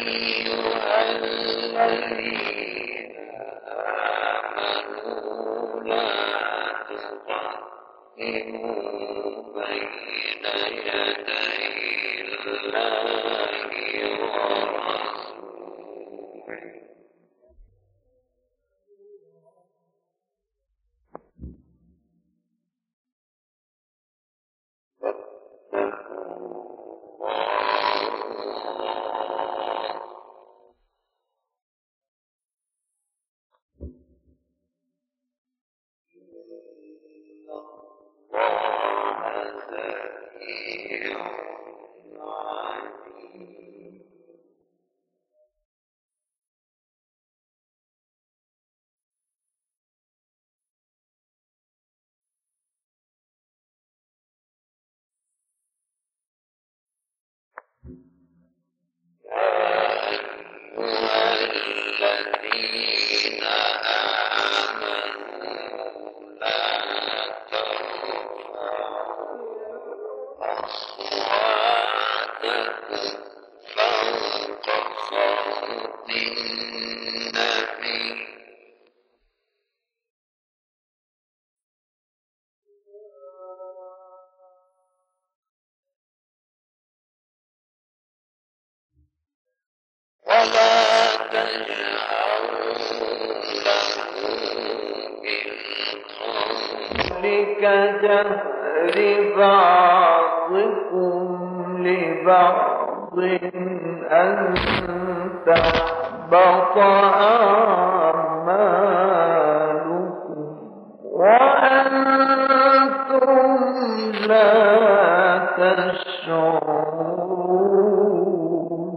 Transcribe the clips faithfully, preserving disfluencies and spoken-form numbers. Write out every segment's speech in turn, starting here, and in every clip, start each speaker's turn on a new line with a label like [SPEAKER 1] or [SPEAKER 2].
[SPEAKER 1] كجهر بعضكم لبعض أن تحبط أعمالكم وأنتم لا تشعرون.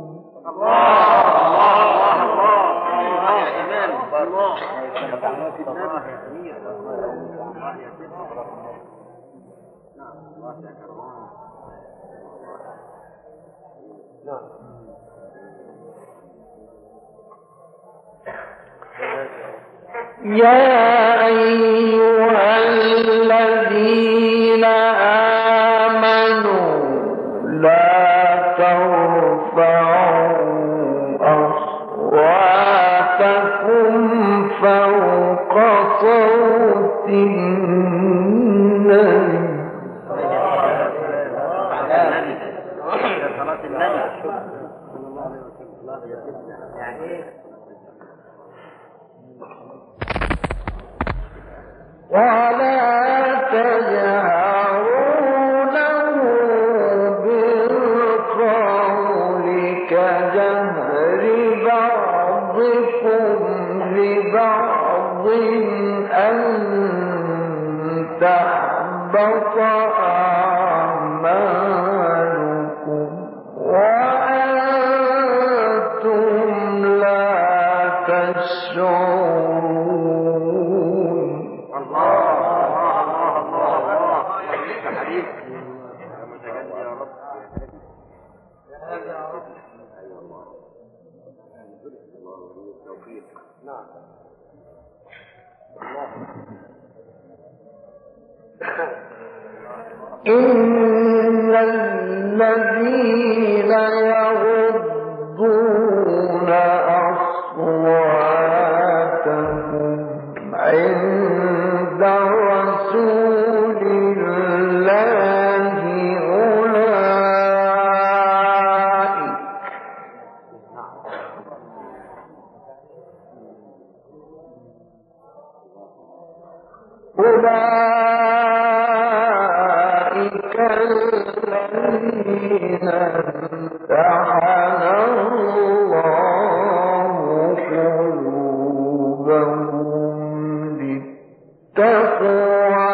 [SPEAKER 1] يا أيها الذين آمنوا لا ترفعوا أصواتكم فوق صوت النبي ولا تجهروا له بالقول كجهر بعضكم لبعض أن تحبط أعمالكم وأنتم لا تشعرون. إن الذين يغضون أصواتهم عند رسول الله أولئك الذين امتحن الله قلوبهم للتقوى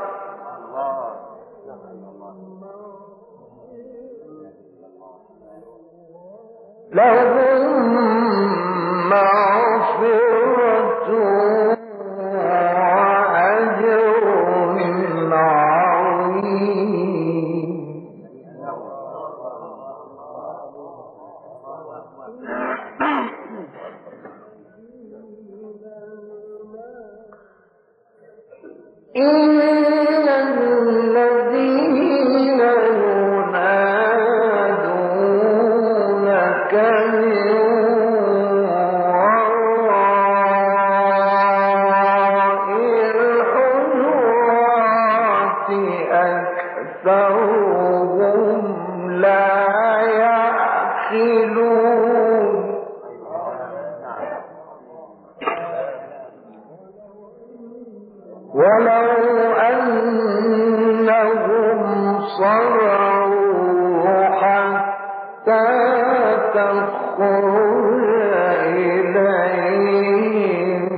[SPEAKER 1] لهم مغفرة وأجر عظيم. إن الذين ينادونك من يعقلون ولو أنهم صبروا حتى تخرج إليهم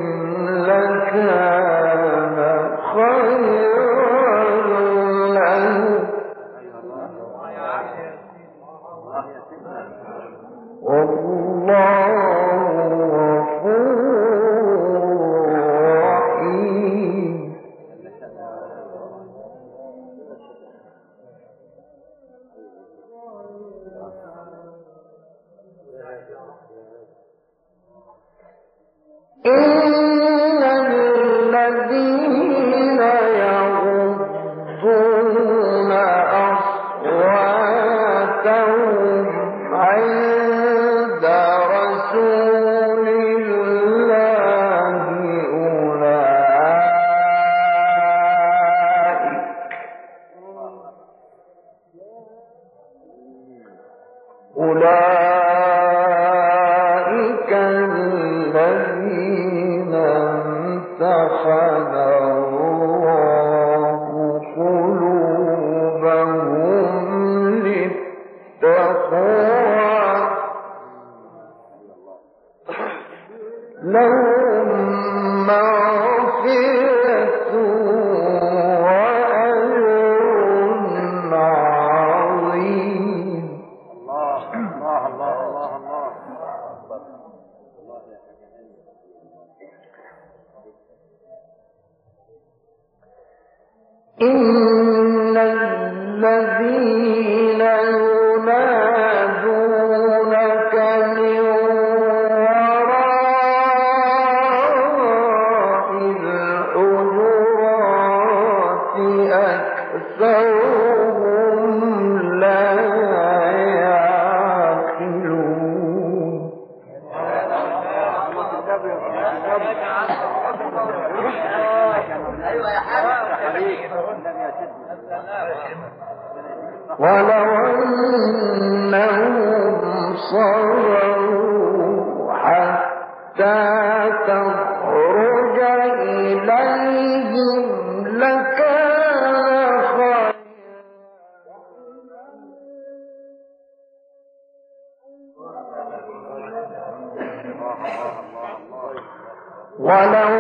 [SPEAKER 1] لكان خيرا لهم والله إن الذين يغضون أصواتهم عند رسول الله أولئك أولئك الذين امتحن الله قلوبهم للتقوى لهم مغفرة وأجر عظيم.
[SPEAKER 2] الله الله الله الله الله
[SPEAKER 1] إن الذين ينادونك من وراء الحجرات أكثرهم لا يعقلون ولو أنهم صبروا حتى تخرج إليهم لكان خيرا ولو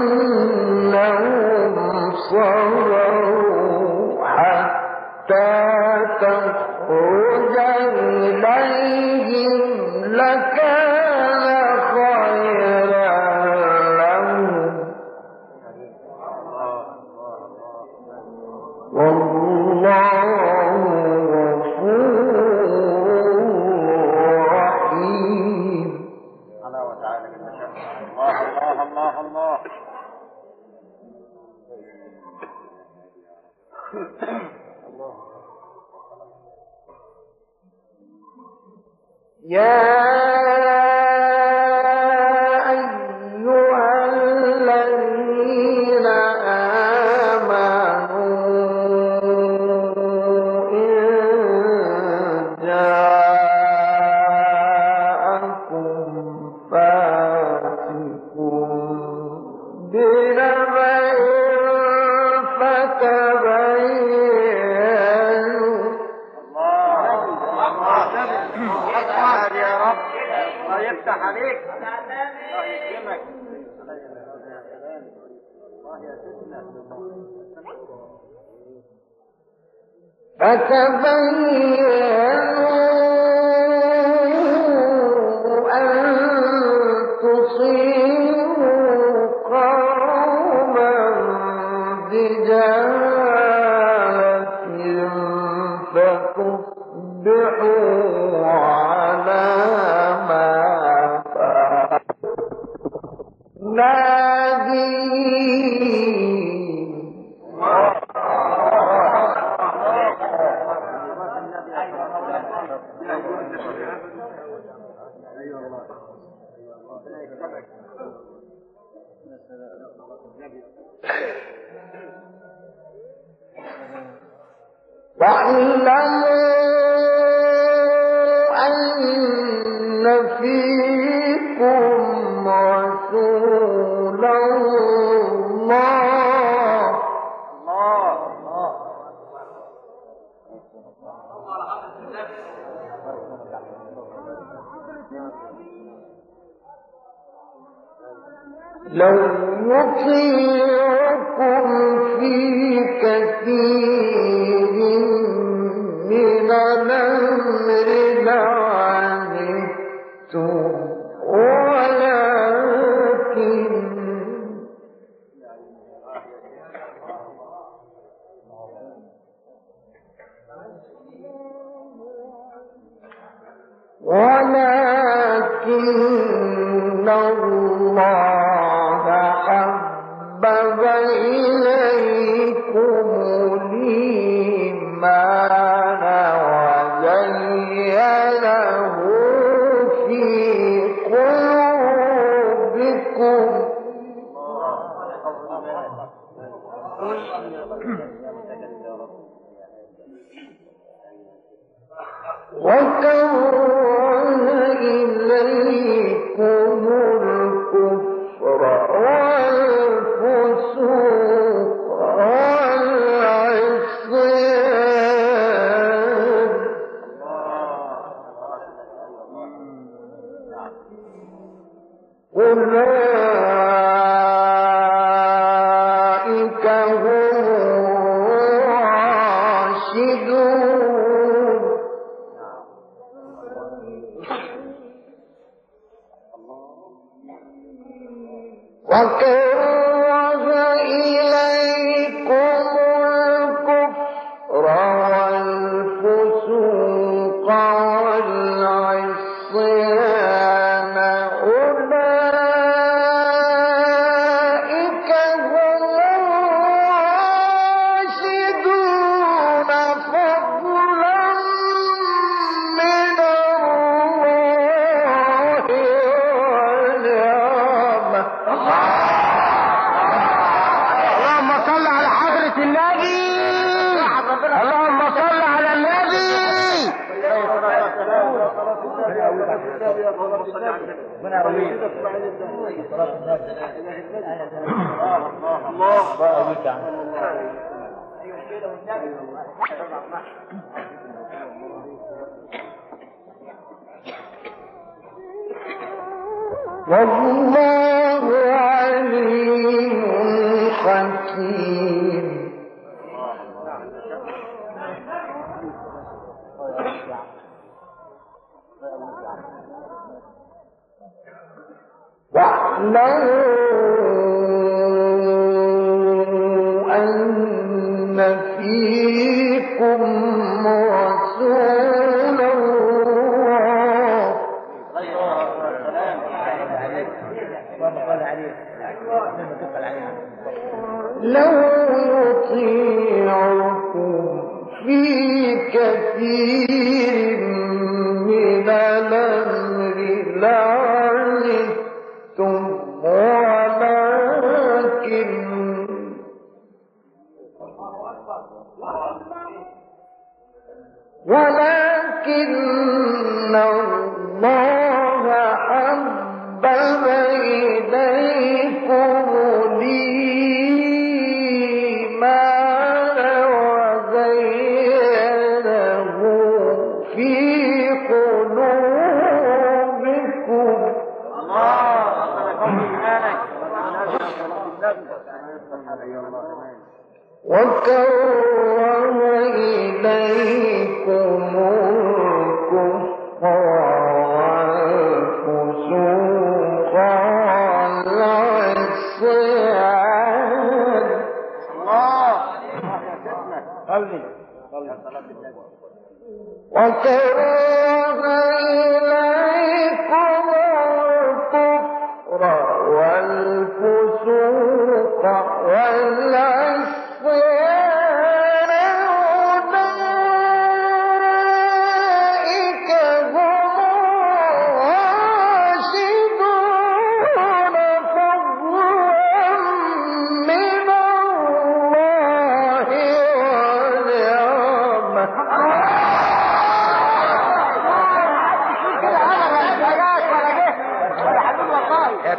[SPEAKER 1] أنهم صبروا حتى تخرج إليهم لكان خيرا لهم والله غفور رحيم.
[SPEAKER 2] الله وتعالى الله الله الله الله
[SPEAKER 1] يا أيها الذين آمنوا إن جاءكم فاسق بنبأ فتبينوا
[SPEAKER 2] يا رب الله يفتح عليك الله يكرمك الله يا سيدنا
[SPEAKER 1] فتبينوا أن تصيبوا قوما بجهالة فتصبحوا على ما فعلتم نادمين. واعلموا أن فيكم رسول الله لو يطيعكم في كثير من الأمر لعنتم ولكن ولكن الله حبب إليكم الإيمان وزينه في قلوبكم وكره إليكم الكفر والفسوق والعصيان أولئك هم الراشدون وكره إليكم الكفر والفسوق والعصيان أولئك هم الراشدون فضلا من الله ونعمة. اللهم صل على حضرة النبي، اللهم صل على النبي. والله عليم حكيم. واعلموا أن فيكم رسول الله لو يطيعكم في كثير من الأمر لعنتم ولكن ولكن الله حبب إليكم الإيمان وزينه في قلوبكم وكره إليكم الكفر والفسوق والعصيان وكره إليكم الكفر والفسوق والعصيان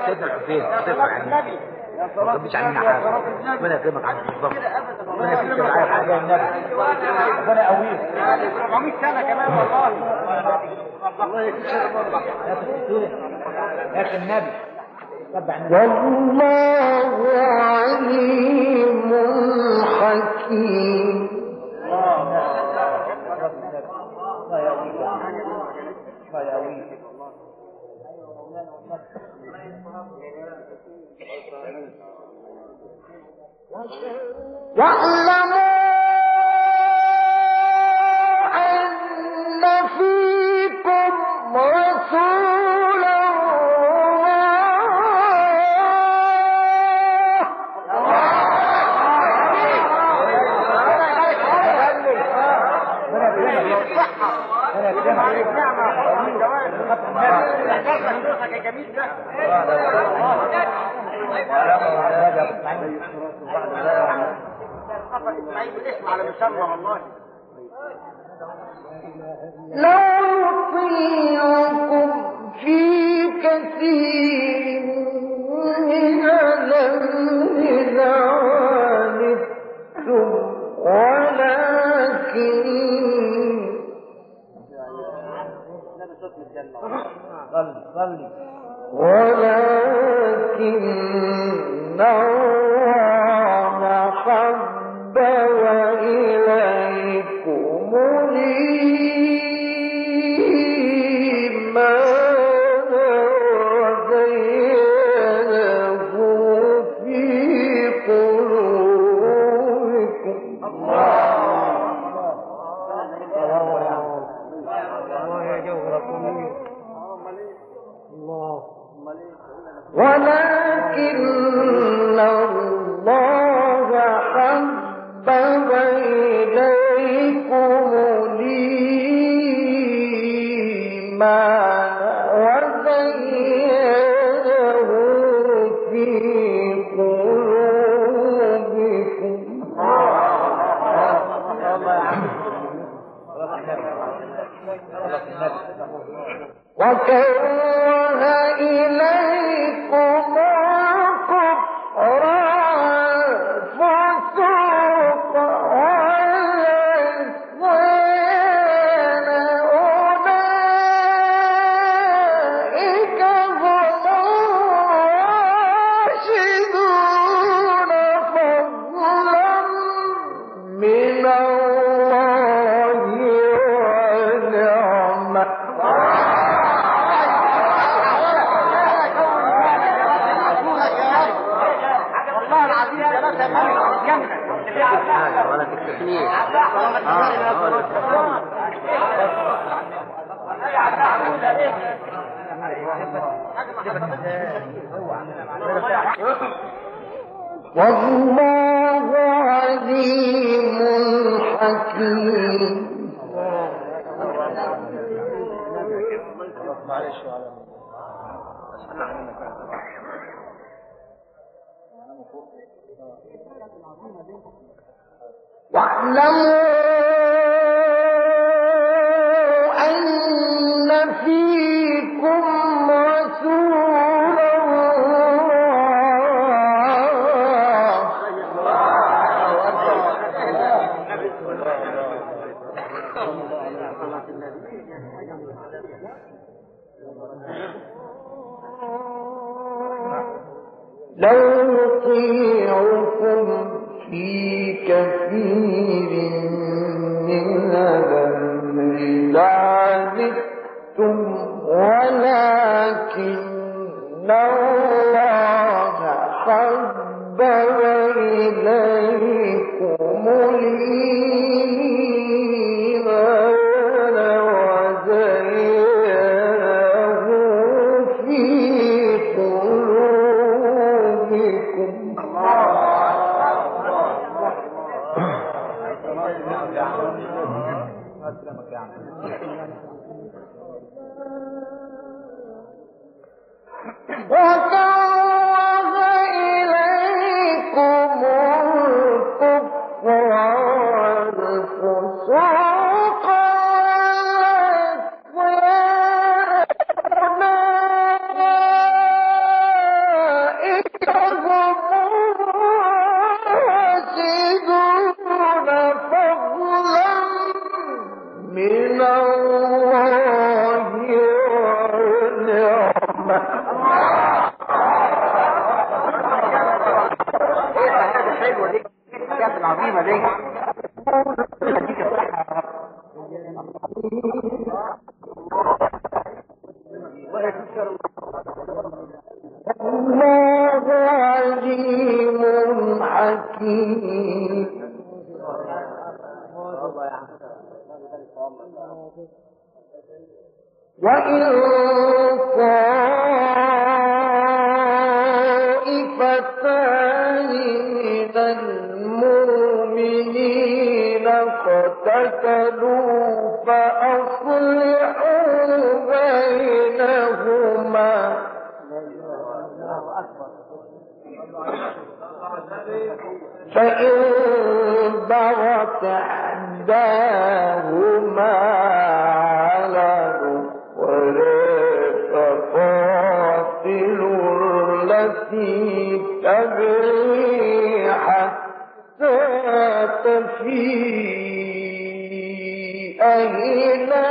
[SPEAKER 3] سيدنا الحسين هترفع عني ما تجيبش عننا حاجه. ربنا يكرمك عند بالظبط. ربنا يكرمك معايا حاجه النبي. ربنا يقويك.
[SPEAKER 2] أربعمية سنة كمان والله. الله يكرمك.
[SPEAKER 3] يا اخي النبي
[SPEAKER 1] والله عليم حكيم. واعلموا أن فيكم رسول لو يطيعكم في كثير من الأمر لعنتم ولكن ولكن الله حبب إليكم الإيمان وزينه في قلوبكم. ولكن الله حبب إليكم الإيمان وزينه في قلوبكم وكره إليكم الكفر والفسوق والعصيان أولئك هم الراشدون فضلا من الله ونعمة.
[SPEAKER 3] ولا التكليف.
[SPEAKER 1] والله عليم حكيم. واعلموا أن فيكم رسول لو يطيعكم في كثير من الأمر لعنتم ولكن الله حبب إليكم الإيمان وزينه في قلوبكم وكره إليكم الكفر والفسوق والعصيان
[SPEAKER 2] العظيمة دي. هديك الصحة يا رب.
[SPEAKER 1] الله عليم حكيم. وإن طائفتان من المؤمنين اقتتلوا فأصلحوا بينهما فإن بغت إحداهما على الأخرى فقاتلوا التي تبغي حتى تفيء إلى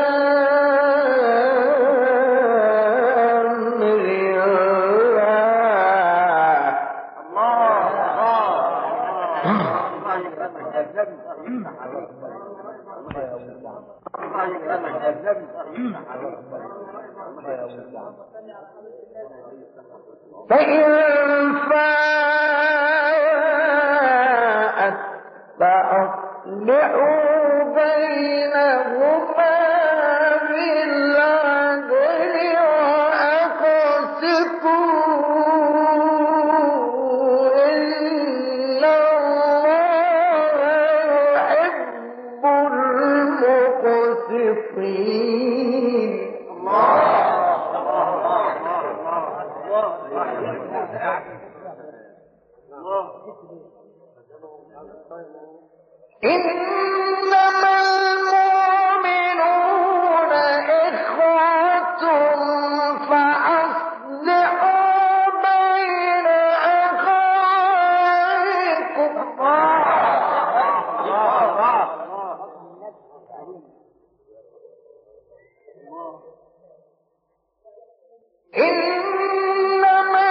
[SPEAKER 1] فإن فاءت فأصلحوا بينهما بالعدل وأقسطوا إن الله يحب المقسطين. إنما المؤمنون إخوة فأصلحوا بين أخويكم. إنما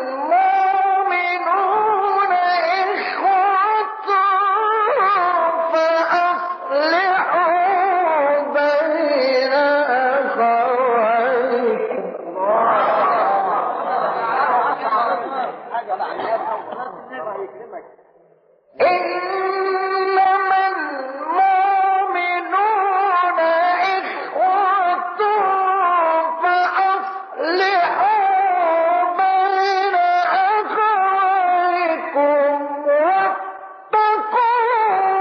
[SPEAKER 1] المؤمنون إخوة فأصلحوا بين أخويكم. إنما المؤمنون إخوة فأصلحوا بين أخويكم واتقوا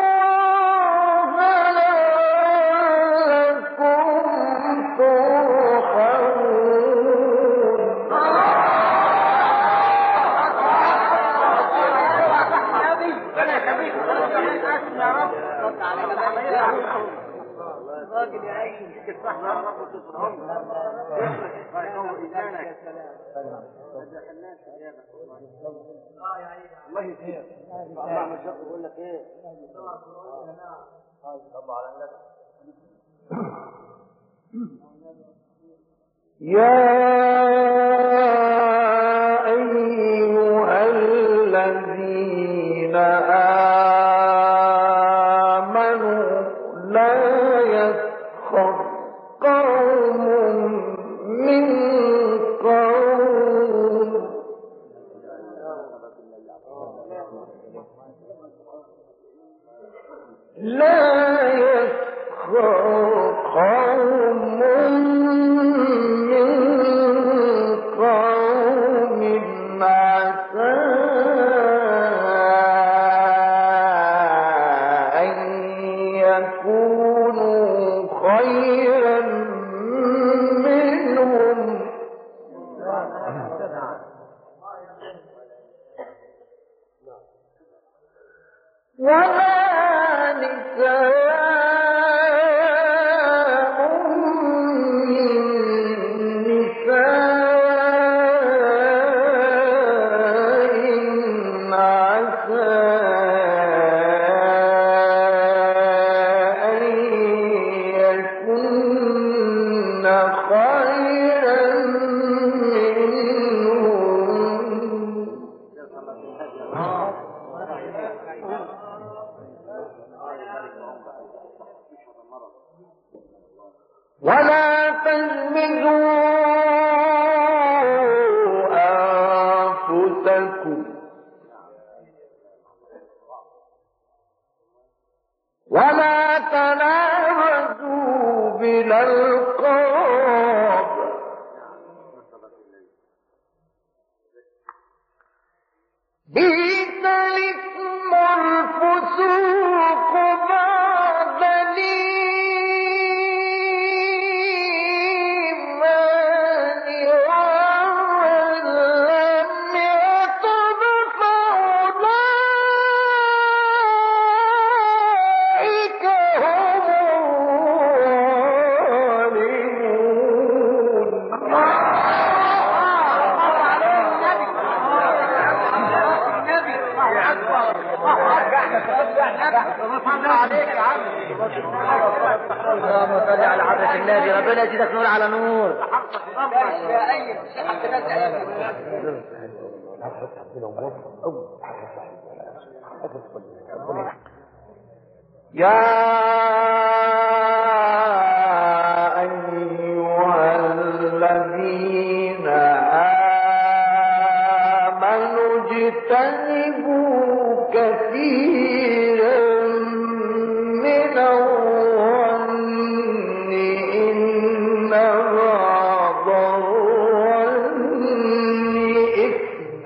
[SPEAKER 1] الله لعلكم
[SPEAKER 2] الراجل يا اخي يمسك الصحن يا رب وتفرهم يقوم ايمانك هذا حنان شبابك الله يسير الله ما شاء يقول لك ايه طبعا على النبي.
[SPEAKER 1] يا أيها الذين آمنوا لا يسخر قوم من قوم لا يسخر قوم من قوم عسى أن يكونوا خيرا منهم ولا نساء من نساء عسى أن يكن خيرا منهم
[SPEAKER 3] اللهم صل على حضرة النبي، ربنا يزيدك نور على نور.
[SPEAKER 1] يا أيها الذين آمنوا اجتنبوا كثيرا من الظن إن بعض الظن إثم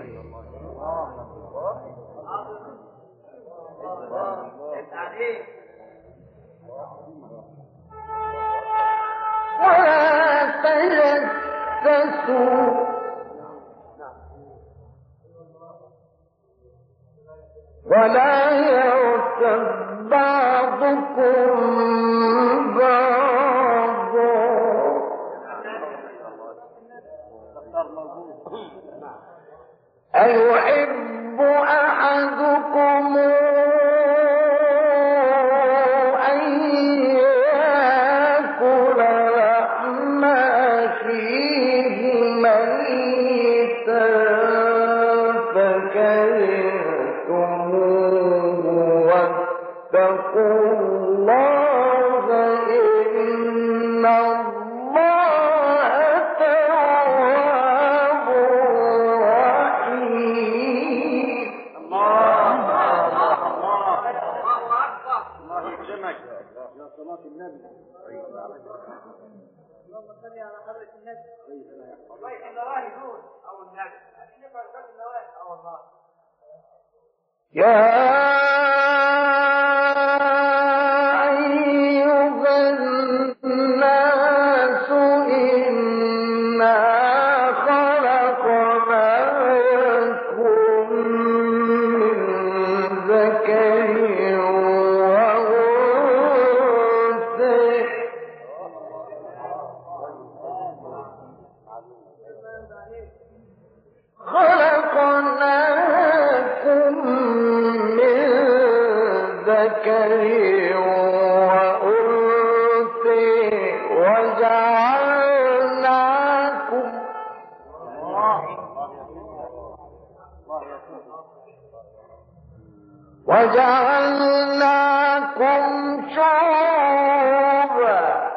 [SPEAKER 1] ولا تجسسوا ولا يغتب بعضكم بعضا أيحب أحدكم أن يأكل لحم أخيه ميتا فكرهتموه واتقوا الله إن الله تواب رحيم.
[SPEAKER 2] الله يكرمك يا صلاة النبي. اللهم صل على حضرة النبي. والله احنا راهي دون او النبي نبقى نفس النواة او الله.
[SPEAKER 1] يا أيها الناس إنا خلقناكم من ذكر وأنثى خلقناكم من ذكر وأنثى وجعلناكم وجعلناكم شعوبا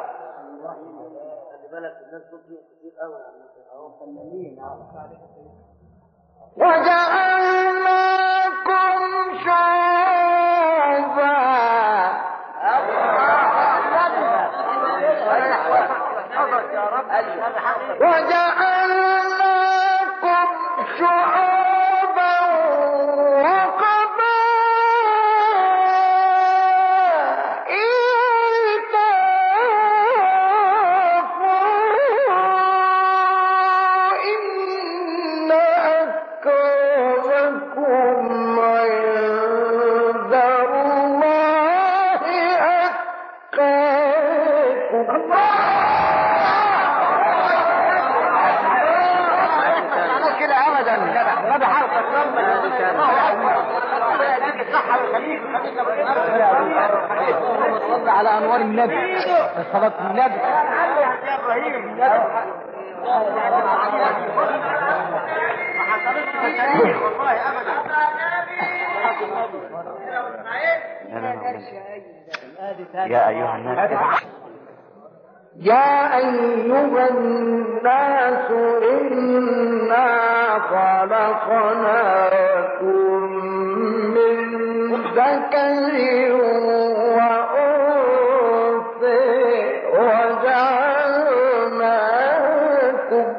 [SPEAKER 1] وجعلناكم شعوبا وجعلناكم شعوبا وقبائل تعارفوا إن أكرمكم عند الله أتقاكم. كده ابدا ما بحرفك ربنا صلى على انوار النبي صلاه النبي.
[SPEAKER 3] يا أيها الناس
[SPEAKER 1] يا أيها الناس إنا خلقناكم من ذكر وأنثى وجعلناكم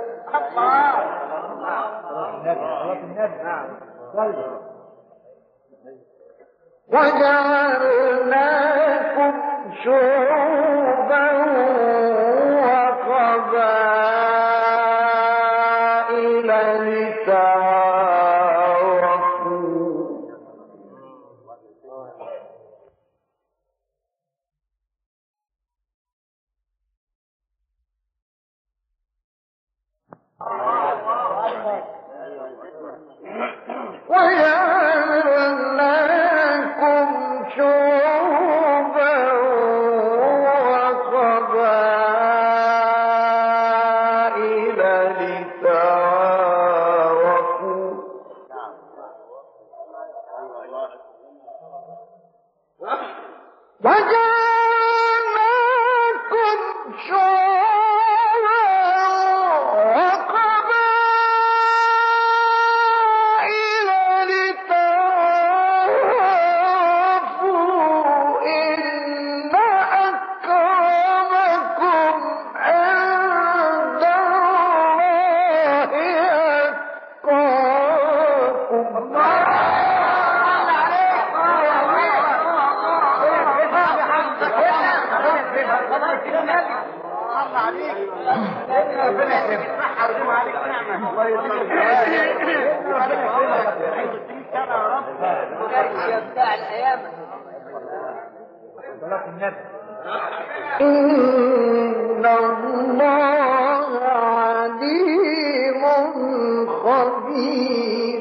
[SPEAKER 1] وجعلناكم شعوبا وقبائل لتعارفوا وجعلناكم شعوبا لتعارفوا وجعلناكم شعوبا وقبائل لتعارفوا إن أكرمكم عند الله أتقاكم. إن الله عليم خبير.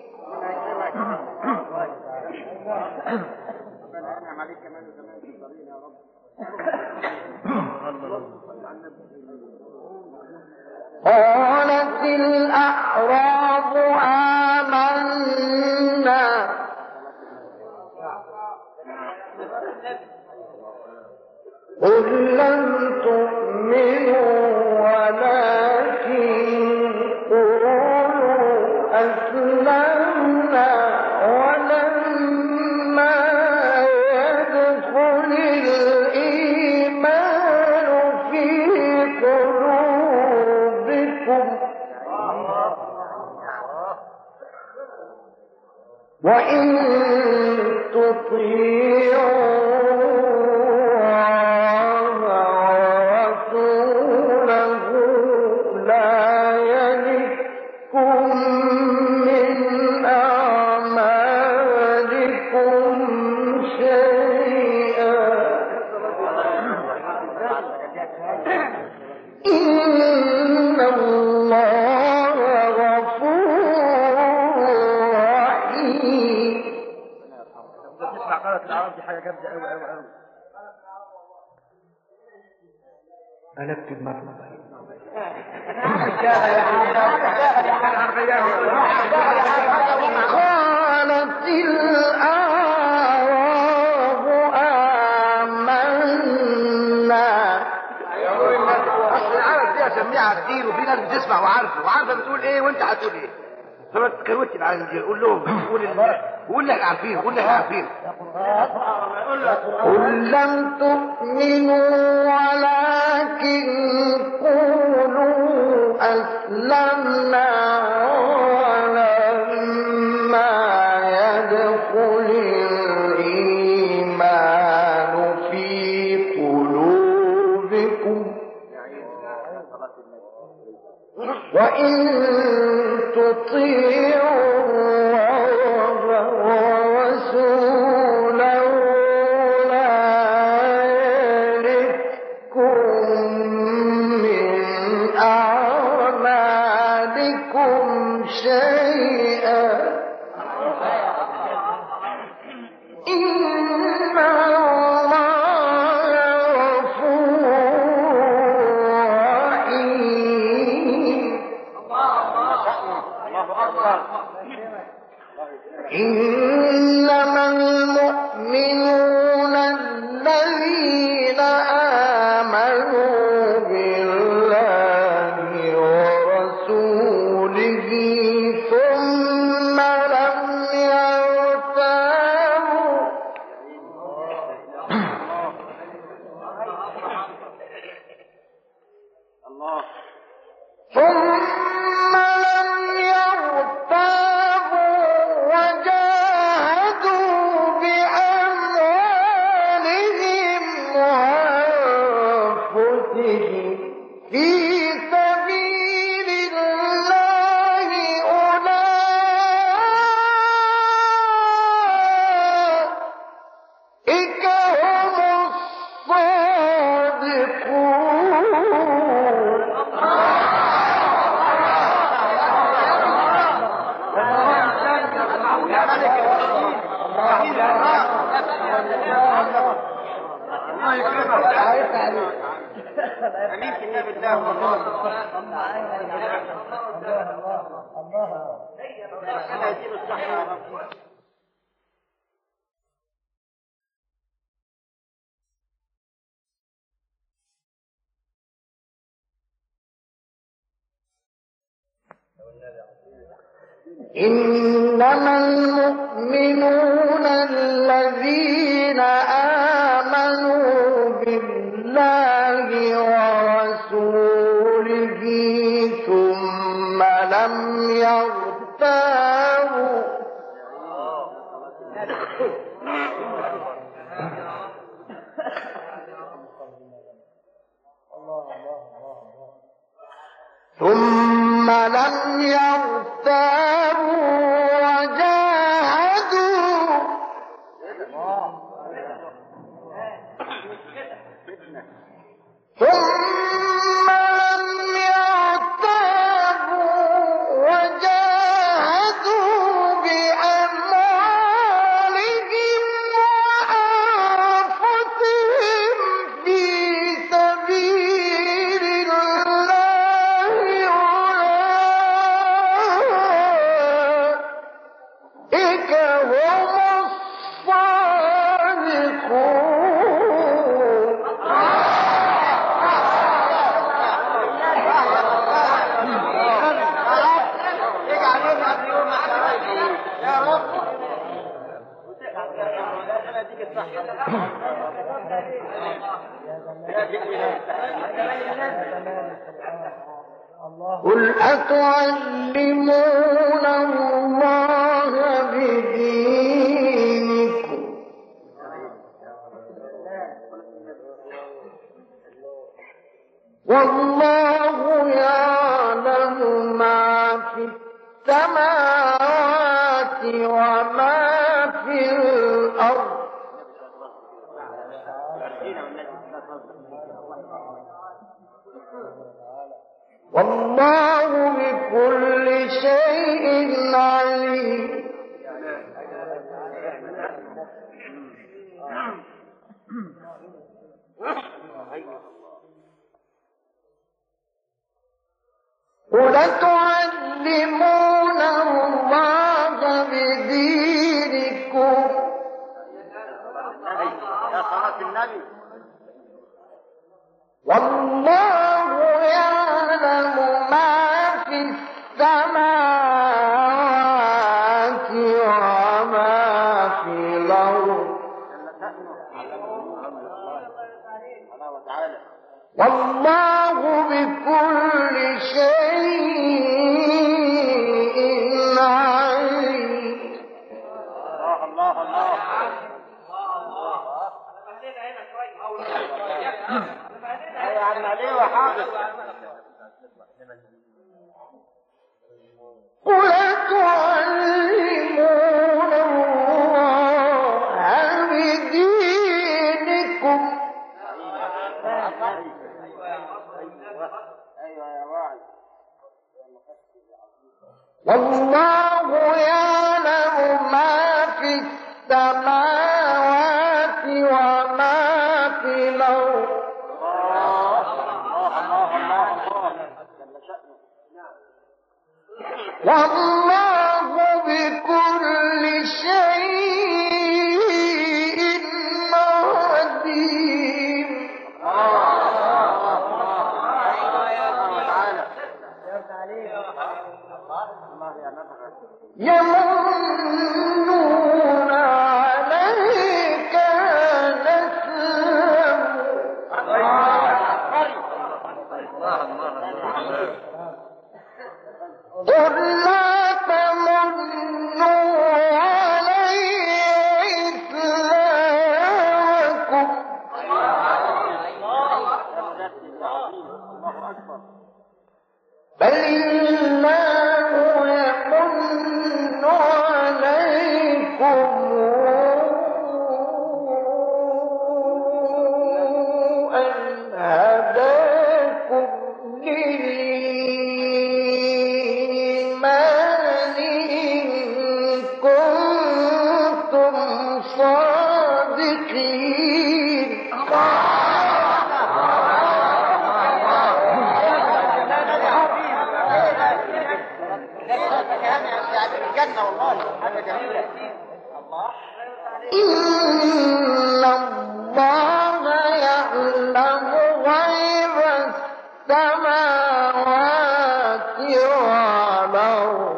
[SPEAKER 1] قالت الأعراب آمنا قل لم تؤمنوا ولكن قولوا أسلمنا ولما يدخل الإيمان في قلوبكم وإن تطيعوا أنا أكتب مرة قالت الأعراب آمنا.
[SPEAKER 3] أصل العرب دي أسميها كتير وفي ناس بتسمع وعارفة وعارفة بتقول إيه وأنت هتقول إيه. فما تكروتش العالم دي قول لهم قول قول لك عارفين قول لك عارفين.
[SPEAKER 1] قل لم تؤمنوا ولكن قولوا أسلمنا ولما يدخل الإيمان في قلوبكم وإن تطيعوا ورسوله لا يلدكم من أعمالكم شيئا إن الله غفور رحيم. إنما المؤمنون الذين آمنوا بالله ورسوله ثم لم يرتابوا ثم لم يرتابوا وجاهدوا بأموالهم
[SPEAKER 2] يعيش النبي الله والله كده يجيب الصحة يا رب.
[SPEAKER 1] إنما المؤمنون الذين آمنوا بالله ورسوله ثم لم يرتابوا ثم لم يرتابوا وجاهدوا ثم لم يرتابوا وجاهدوا بأموالهم وأنفسهم في سبيل الله أولئك هم قل أتعلمون الله بدينكم والله يعلم ما في السماوات وما في الأرض والله بكل شيء عليم. قل تعلمون الله بدينكم
[SPEAKER 2] يا صلاة النبي
[SPEAKER 1] والله يعلم ما في السماوات وما في الأرض والله بكل شيء عليم.
[SPEAKER 2] الله الله يا عم علي وحافظ
[SPEAKER 1] قل تعلمون الله بدينكم والله يعلم ما في السماوات وما في الأرض والله بكل شيء عليم. يمنون عليك أن أسلموا قل لا تمنوا علي إسلامكم بل الله يمن عليكم أن هداكم للإيمان إن كنتم صادقين.
[SPEAKER 2] الجنة والله حاجة جميلة.
[SPEAKER 1] إن الله يعلم غيب السماوات والأرض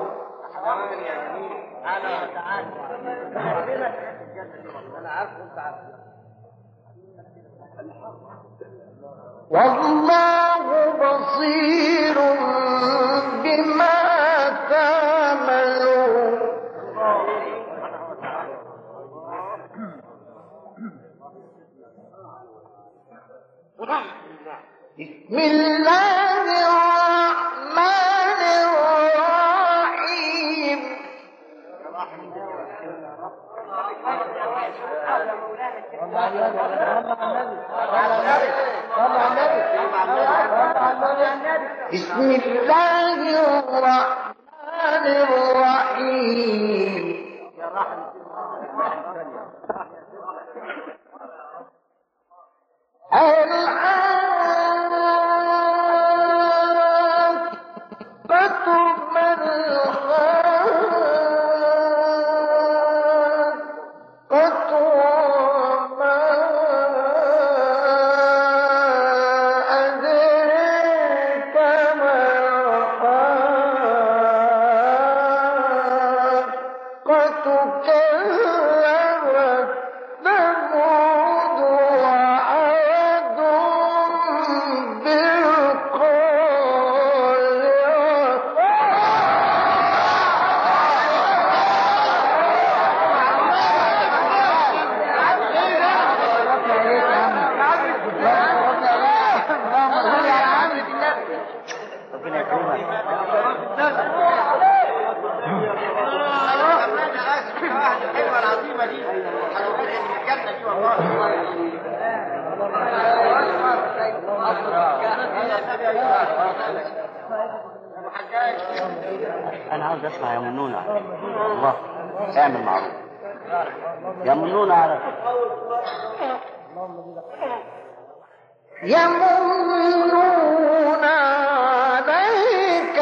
[SPEAKER 1] والله بصير بما تعملون. بسم الله الرحمن الرحيم. بسم الله الرحمن الرحيم. الحاقة ما الحاقة وما أدريك ما الحاقة كذبت ثمود وعاد
[SPEAKER 2] الحلوة العظيمة دي هنقول ان الجنة دي والله.
[SPEAKER 4] انا عاوز اسمع يا منونة. الله اعمل معروف يا منونة. على
[SPEAKER 1] يمنون عليك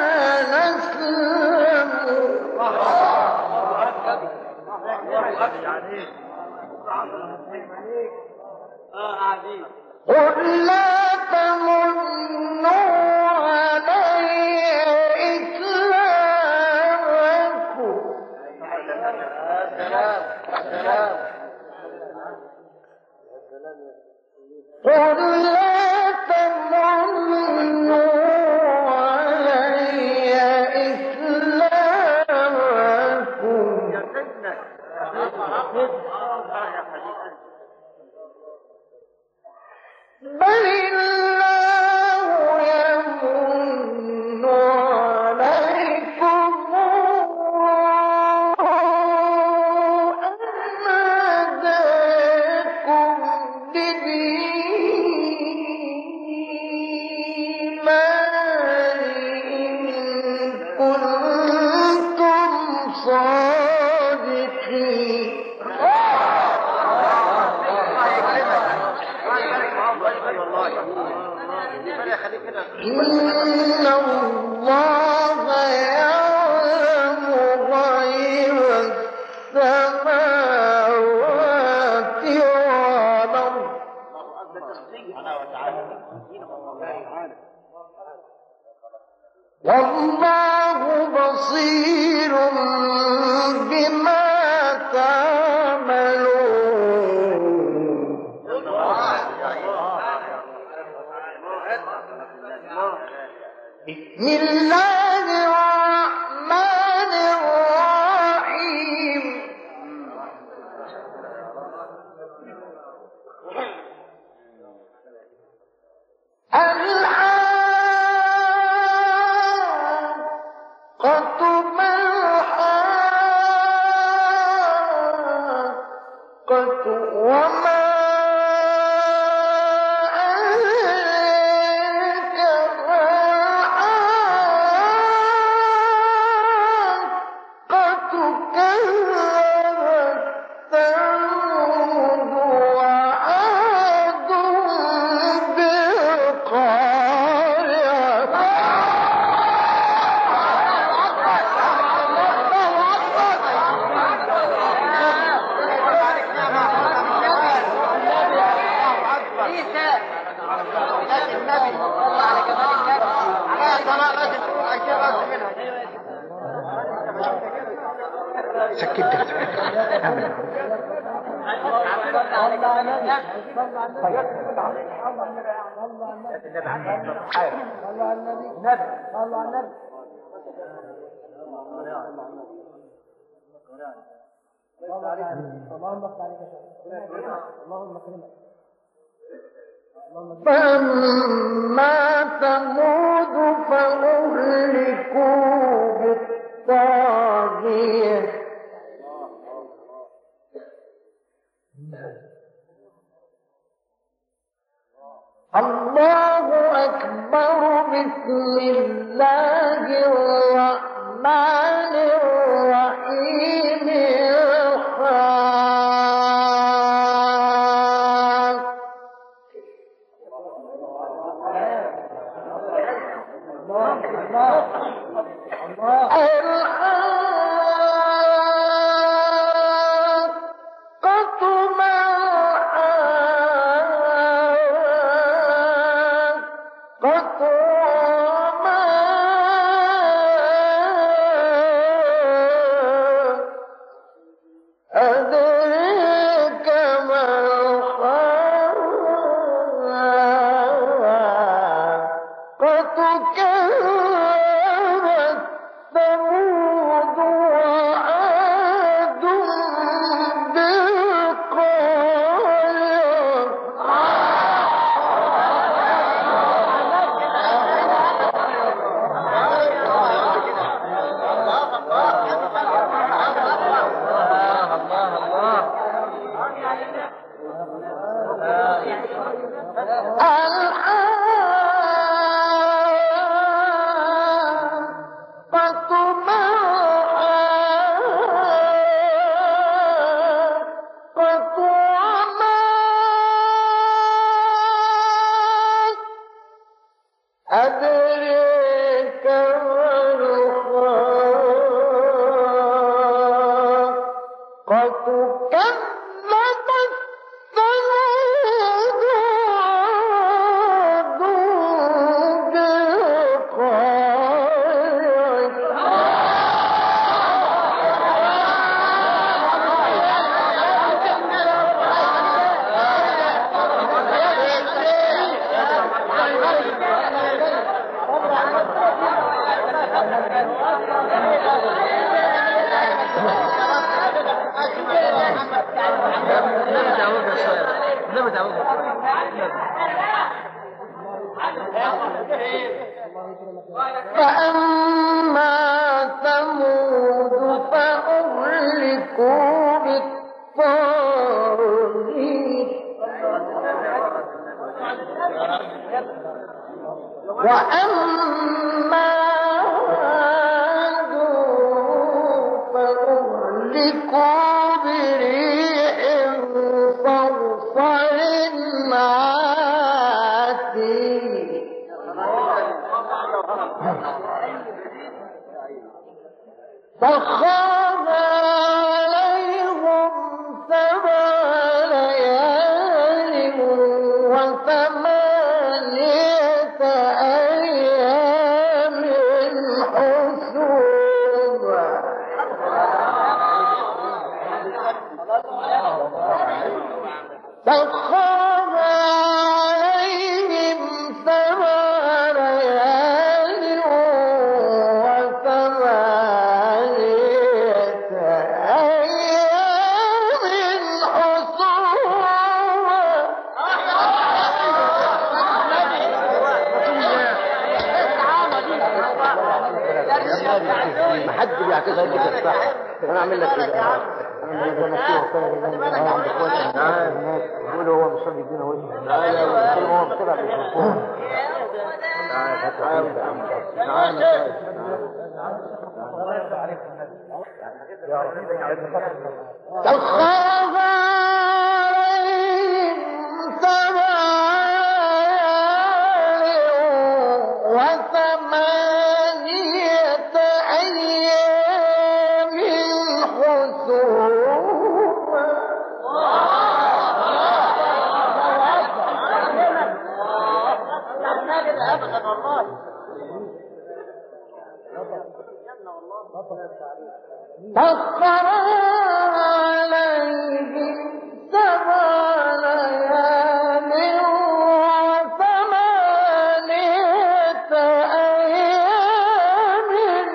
[SPEAKER 1] قل لا تمنوا علي إسلامكم قل لا تمنوا علي إسلامكم بل الله يمن عليكم أن هداكم بالإيمان إن كنتم صادقين. إن الله يعلم غيب السماوات والأرض والله بصير بما تعملون. بسم الله الرحمن الرحيم. الحاقة ما
[SPEAKER 3] سكت ده سكت اعمل
[SPEAKER 1] فأما ثمود فأهلكوا بالطاغية الله أكبر. بسم الله الرحمن الرحيم. أدرك والخاقة كذبت ثمود فأما ثمود فأهلكوا بالطاغية وأما عاد فأهلكوا بريح صرصر عاتية سخرها عليهم سبع ليال وثمانية أيام حسوما سخرها عليهم سبع ليال وثمانية أيام حصوما.
[SPEAKER 3] محد بيعتذر لك الصح. انا اعمل لك ايه؟ انا عندك وجه يقول هو مش راضي يدينا وجه. لا لا هو بسرعه بيشوفوه. تعال تعال
[SPEAKER 1] سخرها عليهم سبع ليال وثمانية أيام حسوما. سخر عليهم سبع ليال وثمانية أيام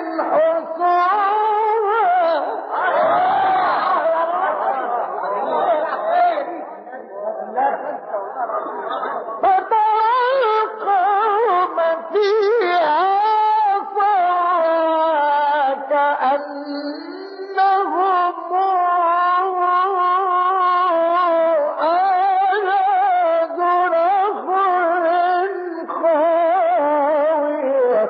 [SPEAKER 1] حسوما فترى القوم فيها صرعى كأنهم أعجاز نخل خاوية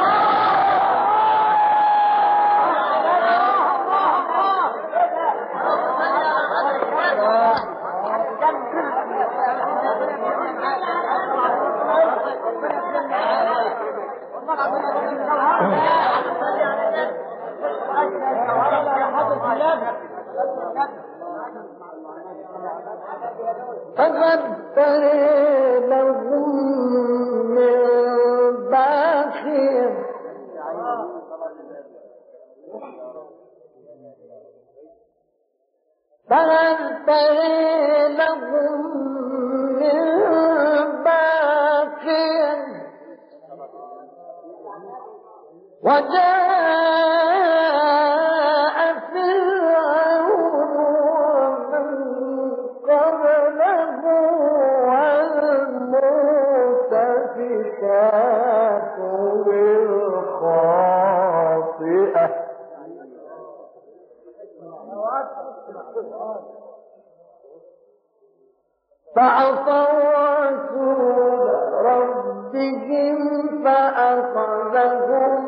[SPEAKER 1] فغدر لهم من باخر فغدر لهم من باخر وجاء فرعون ومن قبله والمؤتفكات بالخاطئة فعصوا رسول ربهم فأخذهم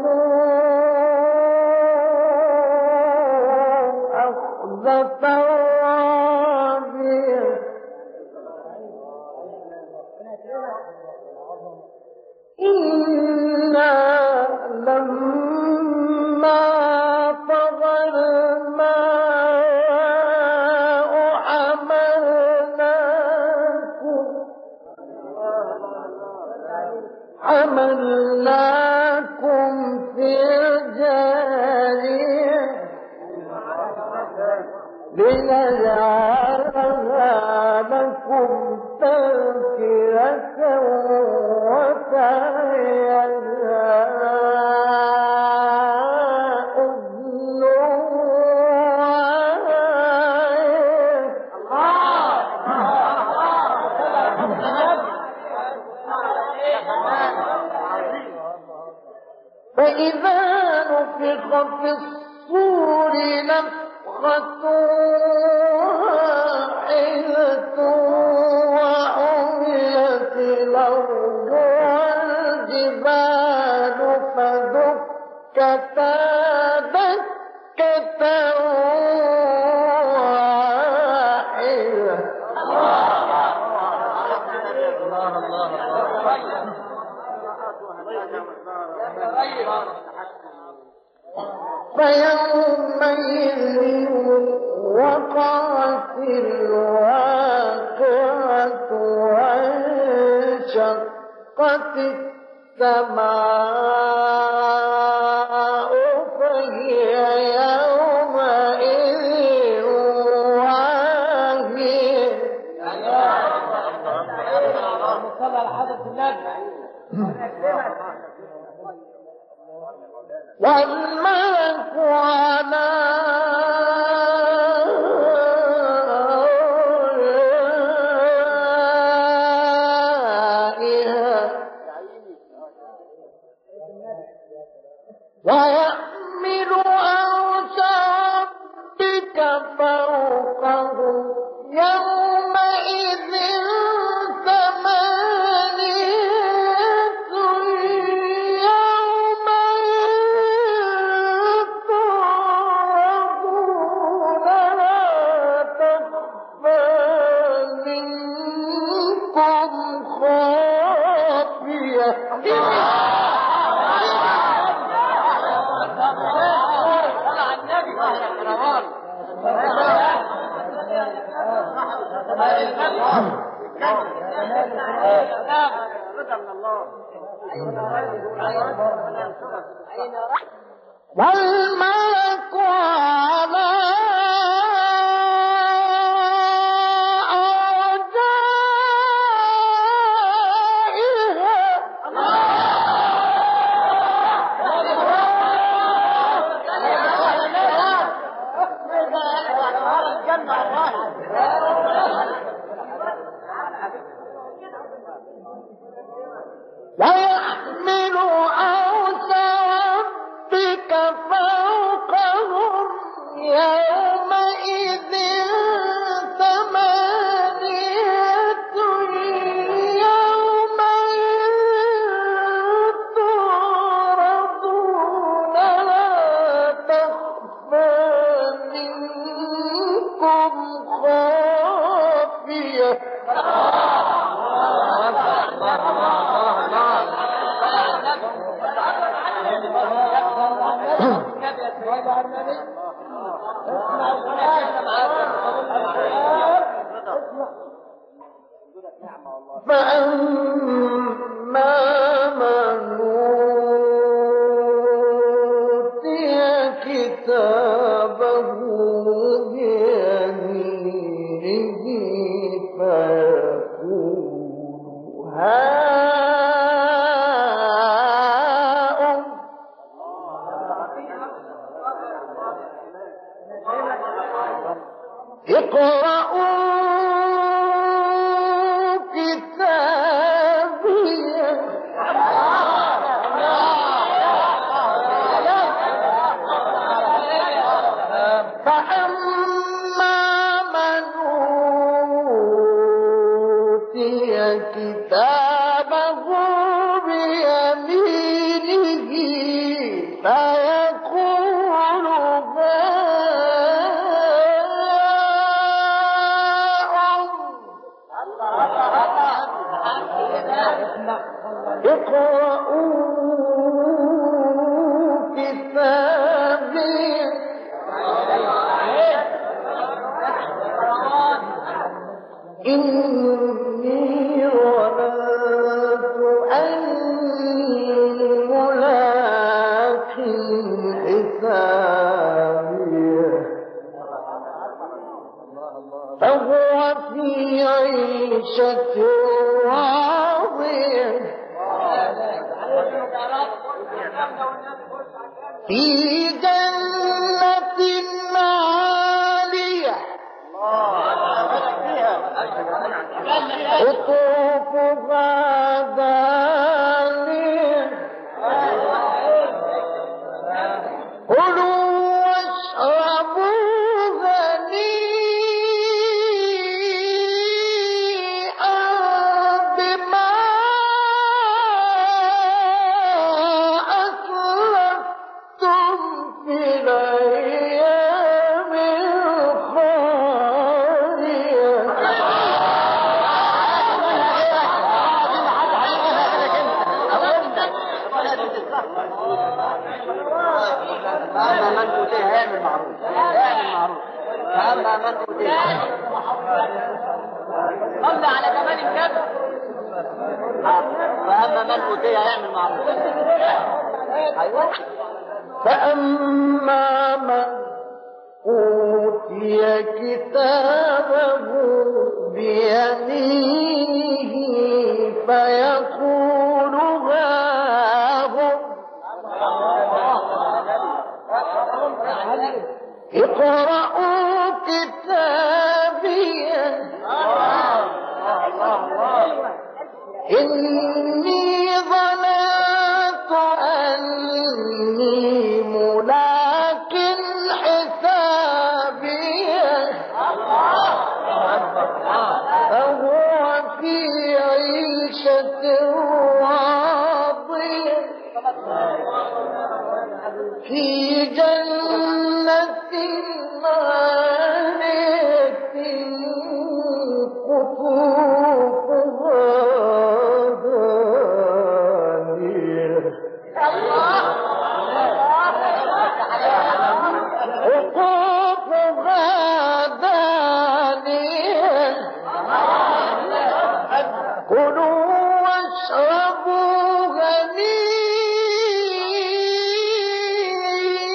[SPEAKER 1] أخذة رابية إنا لما طغى الماء حملناكم حملناكم في الجارية لنجعلها لكم تذكرة وتعيها أذن واعية فإذا نفخ في الصور نفخة واحدة وحملت الأرض والجبال فدكتا دكة واحدة فيومئذ وقعت الواقعة وانشقت السماء فهي يومئذ واهية. اللهم صل على حضرة النبي. والملك على ويحمل عرش ربك فوقهم يومئذ ثمانية يومئذ تعرضون لا تخفى منكم خافية. والملك على ويحمل عرش ربك فوقهم يومئذ ثمانية يومئذ تعرضون لا تخفى منكم خافية فأما من أوتي كتابه بيمينه فيقول هاؤم اقرأوا كتابيه فأما من أوتي كتابه بيمينه فيقول اقرأوا كتابي إني ظننت أني ملاق حسابي فهو في عيشة راضية في جنة عالية قطوفها دانية كلوا واشربوا هنيئا بما أسلفتم في الأيام
[SPEAKER 3] فأما من أوتي يعمل معروف يعمل معروف فأما من أوتي
[SPEAKER 2] صلى على جمال الكبر.
[SPEAKER 3] فأما من أوتي يعمل معروف. أيوة.
[SPEAKER 1] فأما من أوتي كتابه بيمينه فيقول هاهم اقرأوا كتابيه إني ظننت أني ملاق حسابيه فهو في عيشة راضية في جنة عالية قطوفها دانية قطوفها دانية كلوا واشربوا هنيئا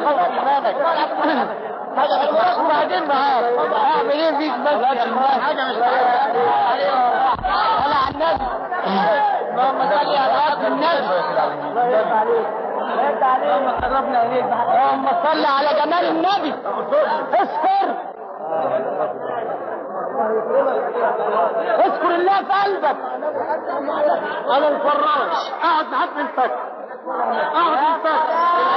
[SPEAKER 3] خوف ايمانك. وبعدين معاك اعمل ايه فيك بس حاجه مش على النبي. اللهم صل على النبي. اللهم قربنا اليك. اللهم صل على جمال النبي. اذكر اذكر الله في قلبك على الفراش. اقعد لحد من الفجر. اقعد من الفجر.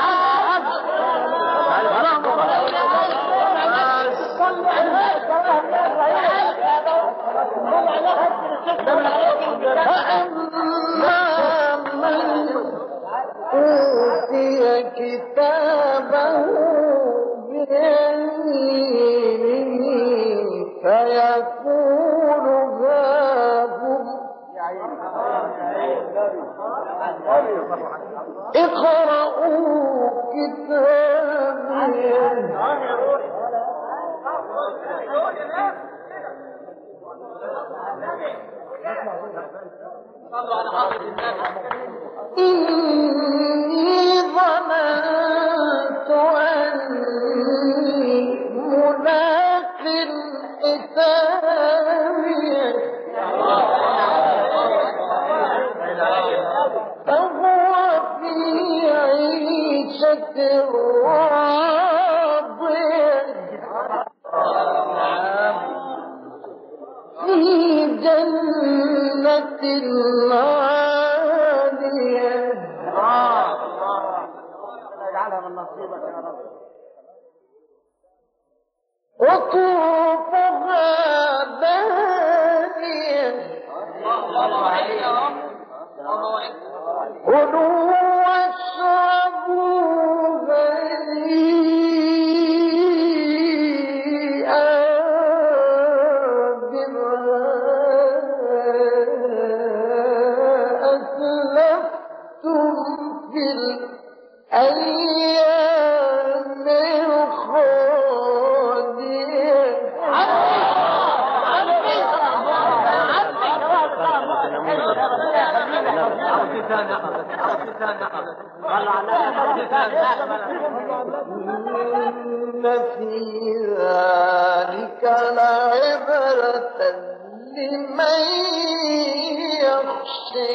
[SPEAKER 1] أوتي كتابه بيمينه فيقول هاهم اقرأوا كتابي إني ظننت أني ملاق حسابي فهو في عيشة راضية في جنة عالية.
[SPEAKER 3] اجعلها من نصيبك يا رب.
[SPEAKER 1] وقوفها دانية كلوا واشربوا هنيئا بما أسلفتم في الأيام الخالية. إن في ذلك لعبرة لمن يخشى.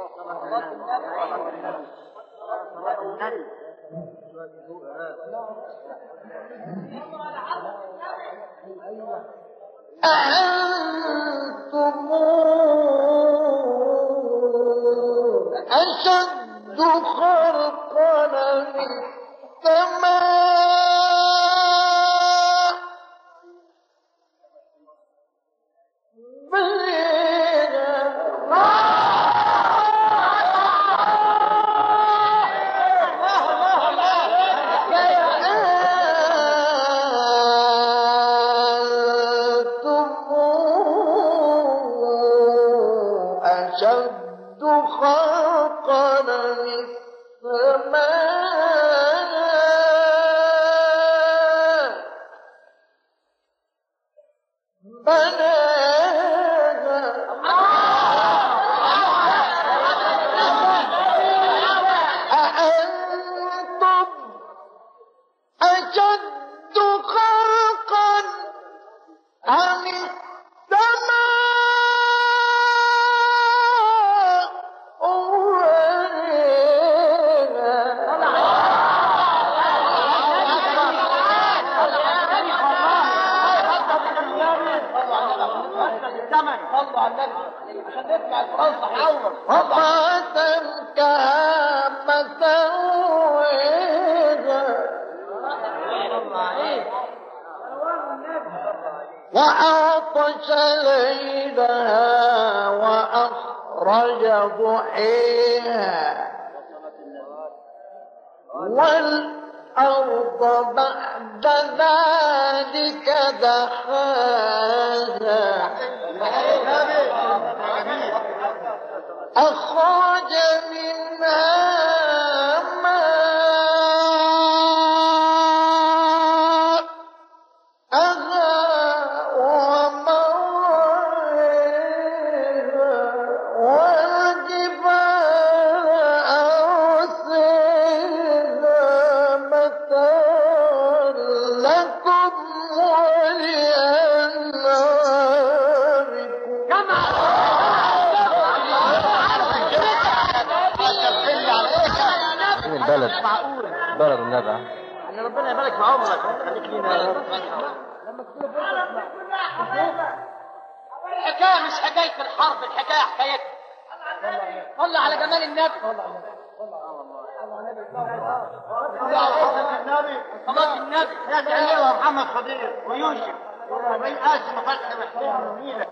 [SPEAKER 1] أأنتم أشد خلقا من السماء أشد خلقا من السماء بناها أأنتم أشد خلقا أم السماء وقاسا كهامة وأغطش ليلها وأخرج ضحيها والأرض بعد ذلك دحاها أخرج منها ماءها ومرعاها والجبال أرسلها متاعا
[SPEAKER 3] البلد بلد النبع
[SPEAKER 1] ان ربنا يبارك في عمرك خليك لينا.
[SPEAKER 5] الحكايه مش حكايه الحرب، الحكايه حكايتها. صلى على جمال النبي. صلاة النبي
[SPEAKER 1] يا تعلمها محمد خضير ويوسف وبين قاسم فتحي محسين ومينا.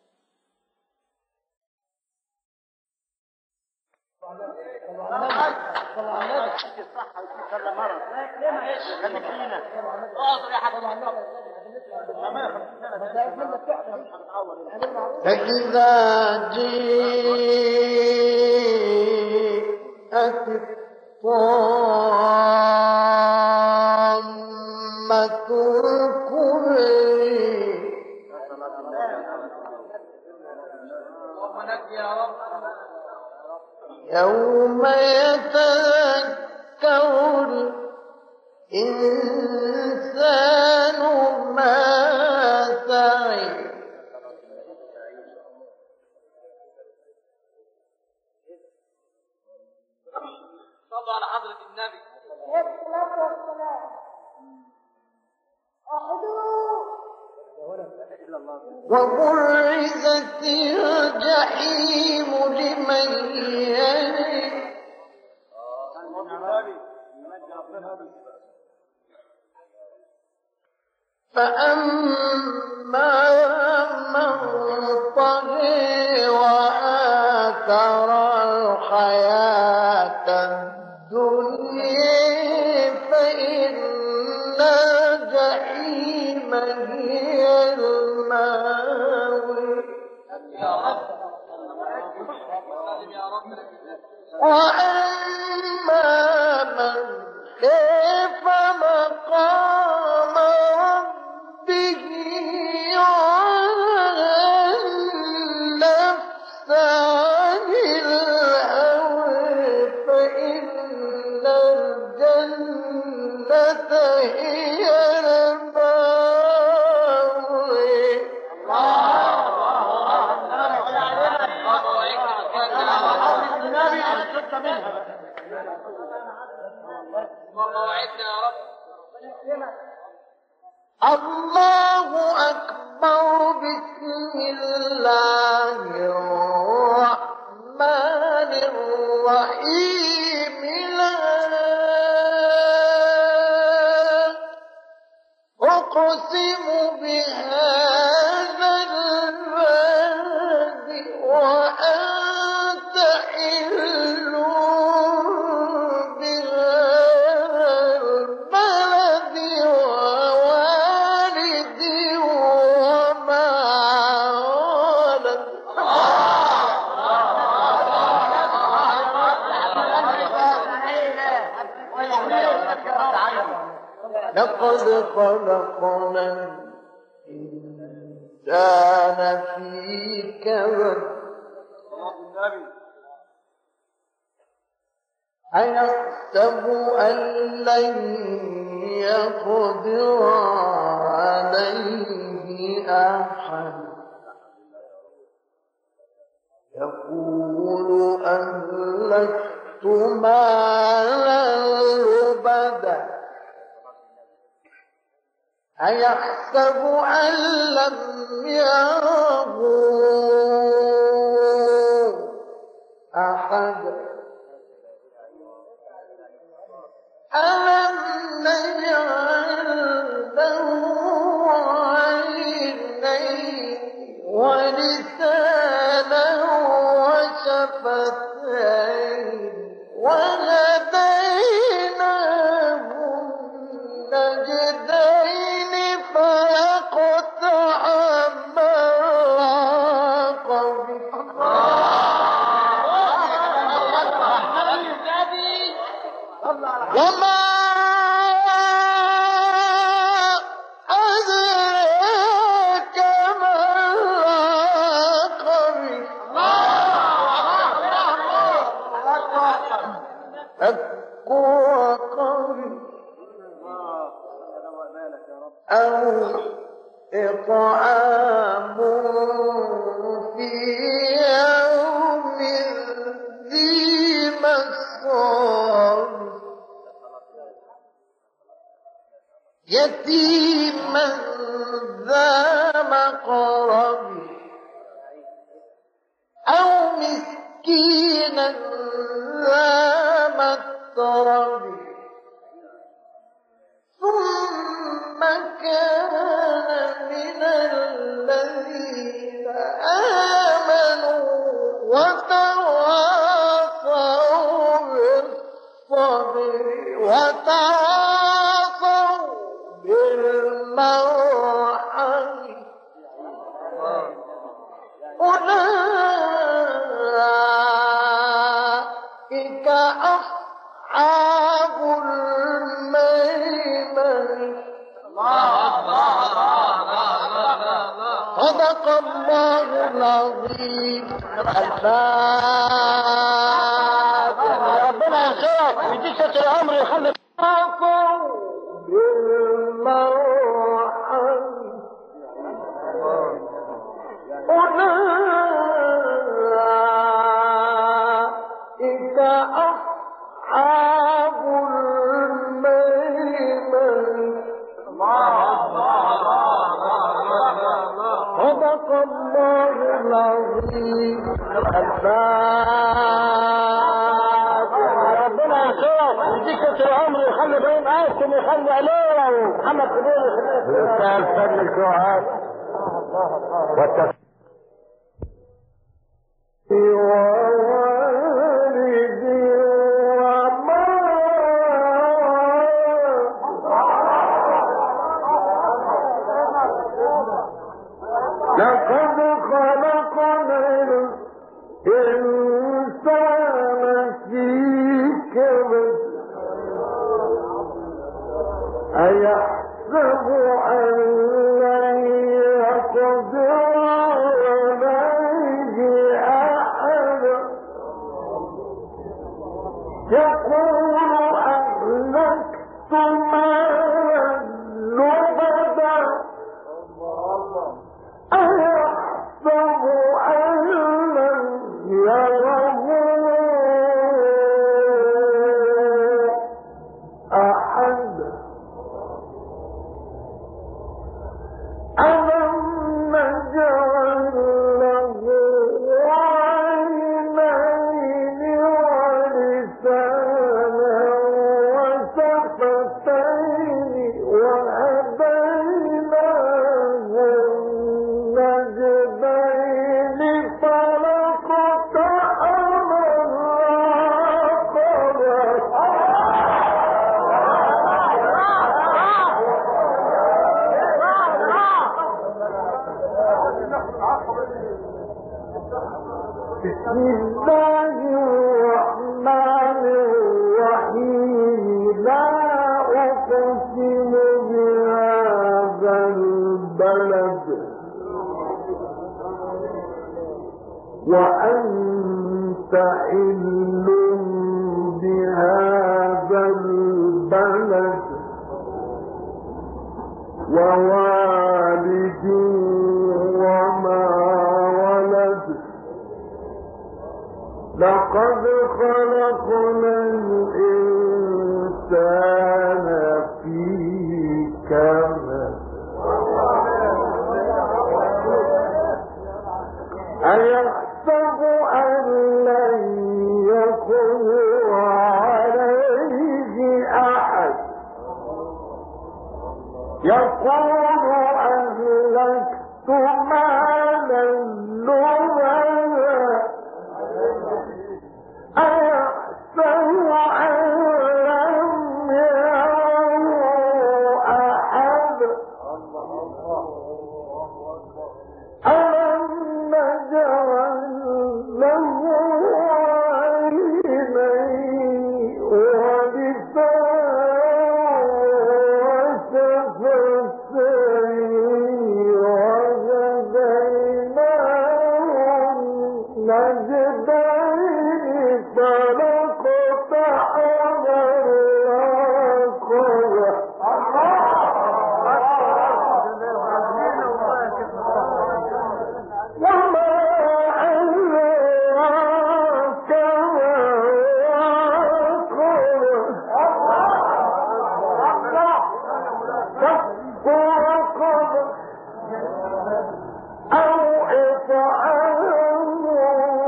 [SPEAKER 3] فإذا جاءت الطامة الكبرى يوم يتذكر الإنسان ما سعى
[SPEAKER 5] صلوا على حضرة النبي.
[SPEAKER 3] وبرزت الجحيم لمن يرى فأما من طغى وآثر الحياة الدنيا فإن الجحيم هي المأوى وأما من خاف مقام ربه ونهى النفس عن الهوى فإن الجنة هي المأوى. الله أكبر. بسم الله الرحمن الرحيم. لا أقسم بهذا البلد وأنت حل بهذا البلد ووالد وما ولد. لقد خلقنا الإنسان في كبد أيحسب أن لن يقدر عليه أحد يقول أهلكت مالا لبدا أيحسب أن لم يره أحد ألم نجعل له عينين ولسانا وشفتين وهديناه النجدين فاقتحم العقبة وما أدراك ما العقبة فك رقبة أو إطعام في أو مسكينا ذا متربة ثم كان من الذين آمنوا وتواصوا بالصبر وتواصوا بالمرحمة أولئك أصحاب الميمنة. صدق الله العظيم. الفاتحة. ربنا يخيرك ويديك الأمر يخلي أولئك أصحاب الميمنة. صدق الله العظيم. الفاتحة. ربنا يخيرك ويديك الأمر يخلي بين آياتكم يخلي عليه ومحمد قبول كان فضل الجوعات والتفكير ووالد وما لقد خلقنا الإنسان في كبد أيحسب أن لن يقدر عليه أحد يقول أهلكت مالا لبدا أيحسب أن لن يره أحد ألم نجعل له عينين ولسانا وشفتين وهديناه النجدين فلقتحم بسم الله الرحمن الرحيم. لا أقسم بهذا البلد وأنت حل بهذا البلد ووالد وما ولد لقد خلقنا الإنسان في كبد أيحسب أن لن يقدر عليه أحد يقول أهلكت مالا لبدا أيحسب أن لم يره أحد ألم نجعل له عينين ولسانا وشفتين وهديناه النجدين فلقتحم العقبة وما أدراك ما العقبة فك رقبة أو إطعام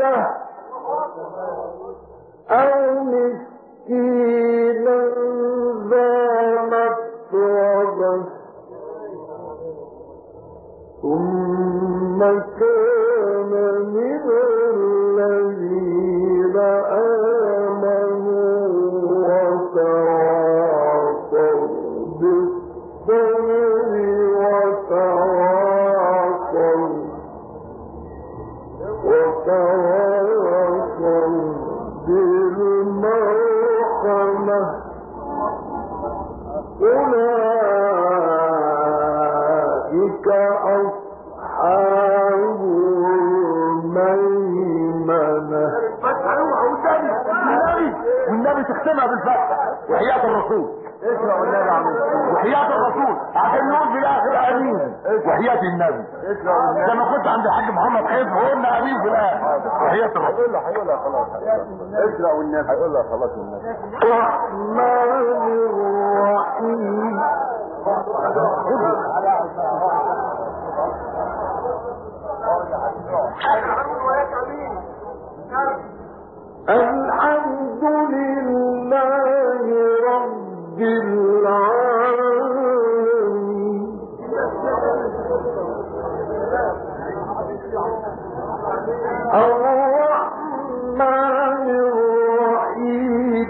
[SPEAKER 1] أو مسكينا ذا متربة ثم كان من الذين آمنوا وتواصوا بالصبر وتواصوا وتواصوا بالمرحمة أولئك أصحاب الميمنة.
[SPEAKER 3] والنبي تختمها بالفتح وحياة الرسول. اسمع والنبي عم وحياة الرسول عشان نقول في الاخر امين وحياة النبي. زي ما كنت عند الحاج محمد خيف وقلنا امين في الاخر وحياة الرسول. هيقولها خلاص. اسمع والنبي هيقولها خلاص والنبي.
[SPEAKER 1] الرحمن الرحيم. الحمد لله رب العالمين. الرحمن الرحيم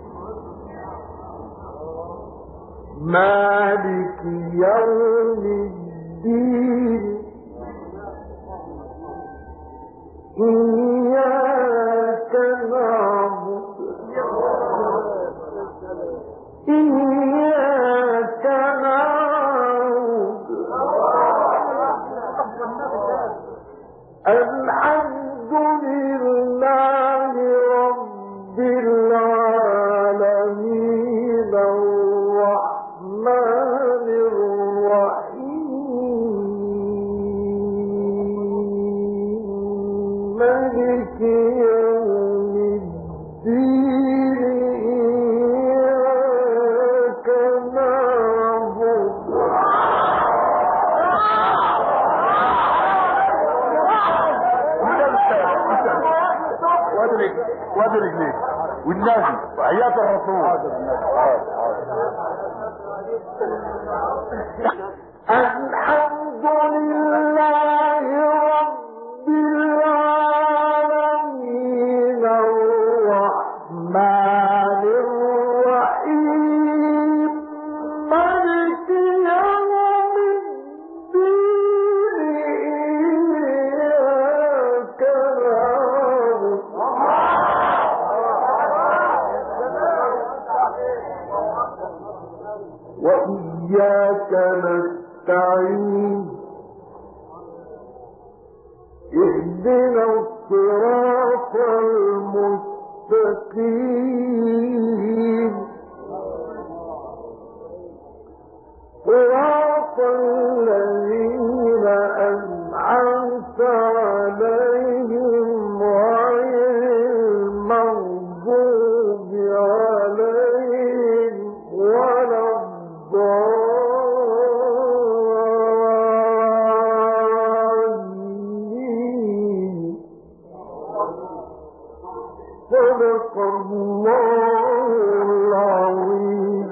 [SPEAKER 1] مالك يوم الدين إياك نعبد إياك نعبد الحمد لله رب العالمين الرحمن الرحيم مالك يوم الدين إياك نعبد
[SPEAKER 3] وادي رجليك والنبي وحياة الرسول.
[SPEAKER 1] الحمد لله رب العالمين الرحمن الرحيم مالك يوم الدين إياك نعبد وإياك نستعين اهدنا الصراط المستقيم صراط الذين أنعمت عليهم غير المغضوب عليهم ولا الضالين. صدق الله العظيم.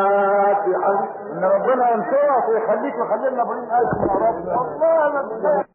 [SPEAKER 1] الفاتحة.
[SPEAKER 3] ان ربنا ينصرك ويخليك ويخلي لنا ابراهيم قاسم يا رب.